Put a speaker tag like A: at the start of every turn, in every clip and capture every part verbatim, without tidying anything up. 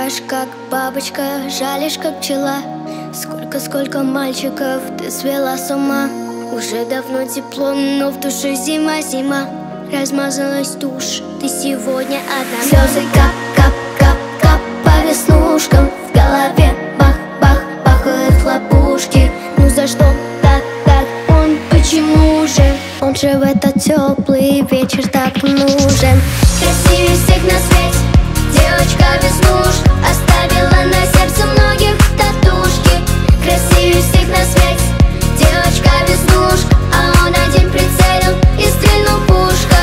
A: Летаешь как бабочка, жалишь как пчела. Сколько-сколько мальчиков ты свела с ума. Уже давно тепло, но в душе зима-зима. Размазалась тушь, ты сегодня одна. Слезы кап-кап-кап-кап по веснушкам. В голове бах-бах-бах хлопушки. Ну за что так-так он, почему же? Он же в этот теплый вечер так нужен. Красивее всех на свете, девочка веснуш. Оставила на сердце многих татушки. Красивее всех на свете, девочка веснуш. А он один прицелил и стрельнул пушкой.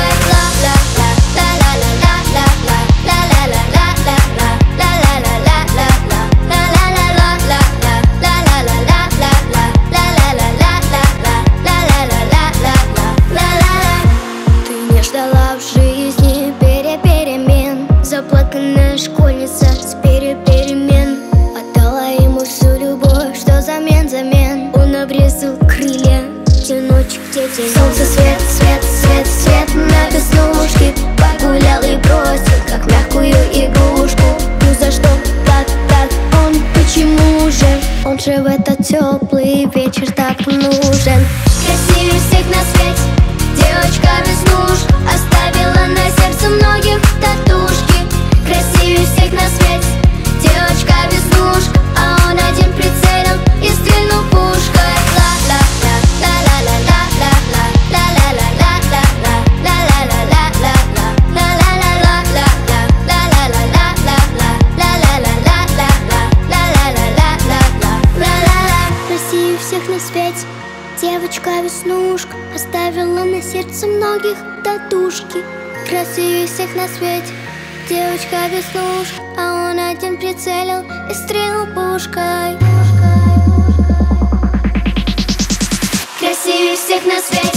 A: Ты не ждала в жизни переперемен. Заплаканная школьница с переперемен. Отдала ему всю любовь, что взамен-замен. Он обрезал крылья, где ночь, где день. Солнце, свет, свет, свет, свет на веснушке. Погулял и бросил, как мягкую игрушку. Ну за что так, так он, почему же? Он же в этот теплый вечер так нужен. Красивее всех на свете, девочка веснуш. Оставила на сердце многих татушки. Красивее всех на свете, девочка веснуш. А он один прицелил и стрельнул пушкой. Красивее всех на свете, девочка веснушка. Оставила на сердце многих татушки. Красивее всех на свете, девочка веснушка. А он один прицелил и стрельнул пушкой. Красивее всех на свете.